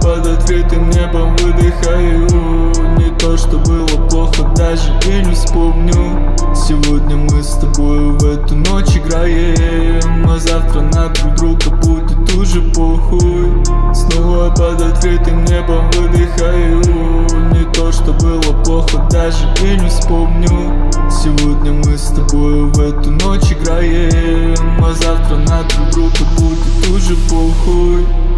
под открытым небом выдыхаю. Не то, что было плохо, даже и не вспомню. Сегодня мы с тобой в эту ночь играем, а завтра на друг друга будет уже похуй. Снова под открытым небом выдыхаю. Не то, что было плохо, даже и не вспомню. Сегодня мы с тобой в эту ночь играем, а завтра на друг друга будет уже похуй.